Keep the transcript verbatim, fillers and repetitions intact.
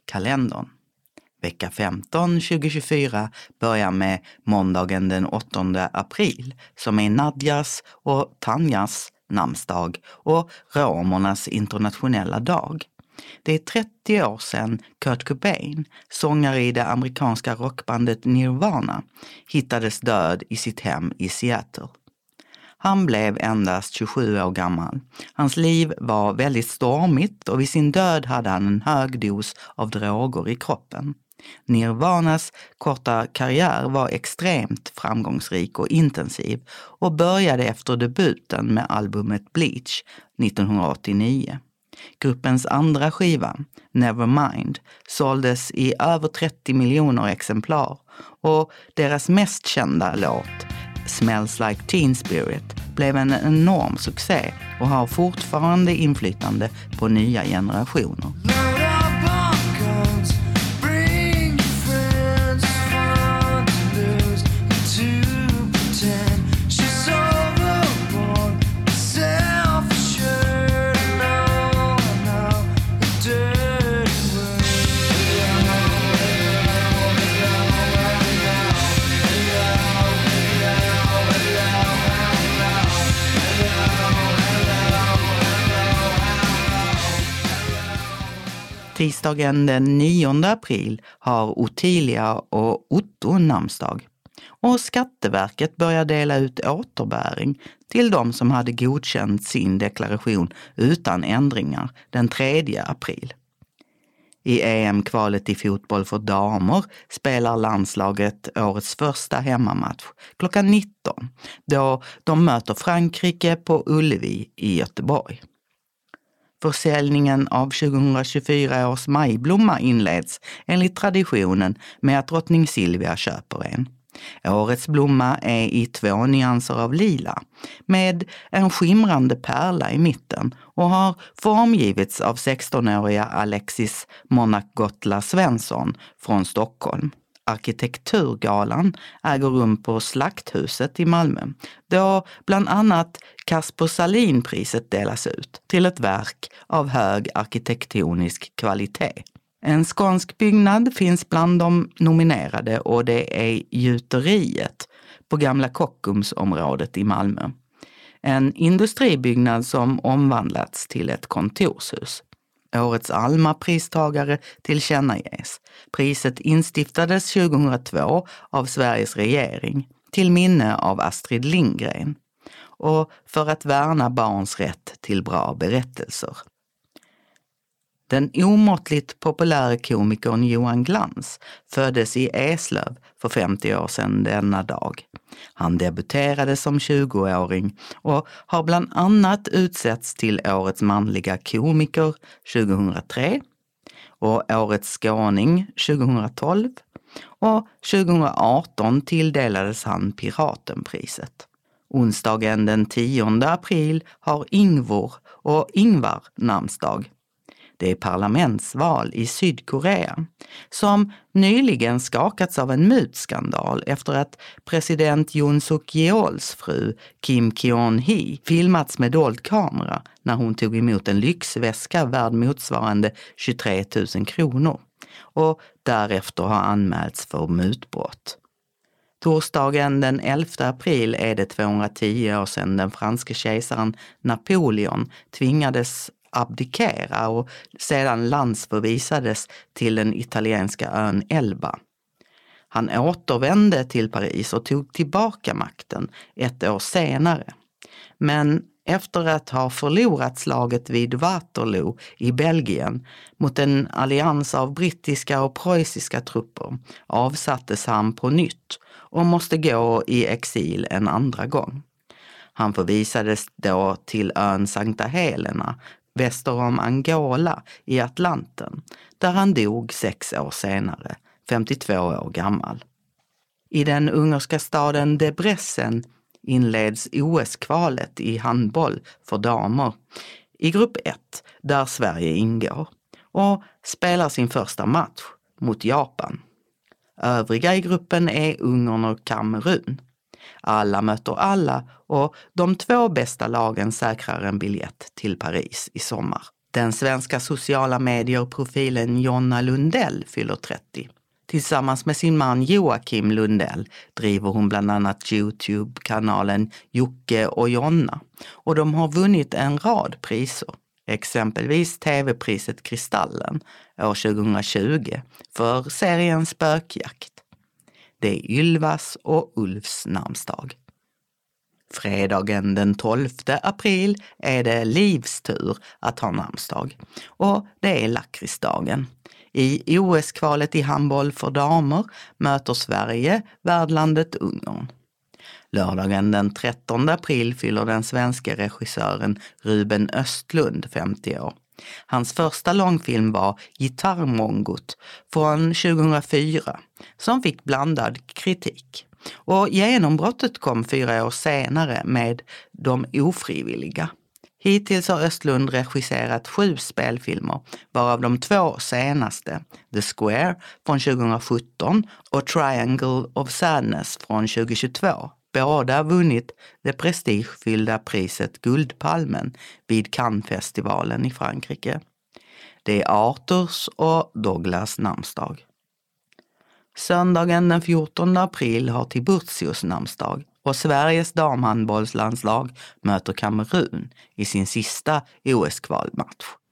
kalendern. Vecka femton tjugohundratjugofyra börjar med måndagen den åttonde april som är Nadjas och Tanjas namnsdag och romernas internationella dag. Det är trettio år sedan Kurt Cobain, sångare i det amerikanska rockbandet Nirvana, hittades död i sitt hem i Seattle. Han blev endast tjugosju år gammal. Hans liv var väldigt stormigt och vid sin död hade han en hög dos av droger i kroppen. Nirvanas korta karriär var extremt framgångsrik och intensiv och började efter debuten med albumet Bleach nittonhundraåttionio. Gruppens andra skiva, Nevermind, såldes i över trettio miljoner exemplar och deras mest kända låt, Smells Like Teen Spirit, blev en enorm succé och har fortfarande inflytande på nya generationer. Tisdagen den nionde april har Ottilia och Otto namnsdag. Och Skatteverket börjar dela ut återbäring till de som hade godkänt sin deklaration utan ändringar den tredje april. I E M-kvalet i fotboll för damer spelar landslaget årets första hemmamatch klockan nitton då de möter Frankrike på Ullevi i Göteborg. Försäljningen av tjugohundratjugofyra års majblomma inleds enligt traditionen med att drottning Silvia köper en. Årets blomma är i två nyanser av lila med en skimrande pärla i mitten och har formgivits av sextonåriga Alexis Monark-Gottla Svensson från Stockholm. Arkitekturgalan äger rum på Slakthuset i Malmö, då bland annat Kasper Salin-priset delas ut till ett verk av hög arkitektonisk kvalitet. En skånsk byggnad finns bland de nominerade och det är Gjuteriet på Gamla Kockumsområdet i Malmö. En industribyggnad som omvandlats till ett kontorshus. Årets Alma-pristagare tillkännages. Priset instiftades tjugohundratvå av Sveriges regering till minne av Astrid Lindgren och för att värna barns rätt till bra berättelser. Den omåttligt populära komikern Johan Glans föddes i Eslöv för femtio år sedan denna dag. Han debuterade som tjugoåring och har bland annat utsetts till årets manliga komiker tjugohundratre och årets skåning tjugohundratolv och tjugohundraarton tilldelades han Piratenpriset. Onsdagen den tionde april har Ingvar och Ingvar namnsdag. Det är parlamentsval i Sydkorea som nyligen skakats av en mutskandal efter att president Yoon Suk Yeols fru Kim Keon-hee filmats med dold kamera när hon tog emot en lyxväska värd motsvarande tjugotre tusen kronor och därefter har anmälts för mutbrott. Torsdagen den elfte april är det tvåhundratio år sedan den franske kejsaren Napoleon tvingades abdikera och sedan landsförvisades till den italienska ön Elba. Han återvände till Paris och tog tillbaka makten ett år senare. Men efter att ha förlorat slaget vid Waterloo i Belgien mot en allians av brittiska och preussiska trupper avsattes han på nytt och måste gå i exil en andra gång. Han förvisades då till ön Sankta Helena väster om Angola i Atlanten, där han dog sex år senare, femtiotvå år gammal. I den ungerska staden Debrecen inleds O S-kvalet i handboll för damer i grupp ett, där Sverige ingår, och spelar sin första match mot Japan. Övriga i gruppen är Ungern och Kamerun. Alla möter alla och de två bästa lagen säkrar en biljett till Paris i sommar. Den svenska sociala medieprofilen Jonna Lundell fyller trettio. Tillsammans med sin man Joakim Lundell driver hon bland annat YouTube-kanalen Jocke och Jonna. Och de har vunnit en rad priser. Exempelvis tv-priset Kristallen år tjugohundratjugo för serien Spökjakt. Det är Ylvas och Ulfs namnsdag. Fredagen den tolfte april är det Livs tur att ha namnsdag och det är lakritsdagen. I O S-kvalet i handboll för damer möter Sverige värdlandet Ungern. Lördagen den trettonde april fyller den svenska regissören Ruben Östlund femtio år. Hans första långfilm var Gitarrmongot från tjugohundrafyra som fick blandad kritik. Och genombrottet kom fyra år senare med De ofrivilliga. Hittills har Östlund regisserat sju spelfilmer, varav de två senaste, The Square från tjugosjutton och Triangle of Sadness från tjugohundratjugotvå, båda vunnit det prestigefyllda priset Guldpalmen vid Cannesfestivalen i Frankrike. Det är Arthurs och Douglas namnsdag. Söndagen den fjortonde april har Tiburtius namnsdag och Sveriges damhandbollslandslag möter Kamerun i sin sista O S-kvalmatch.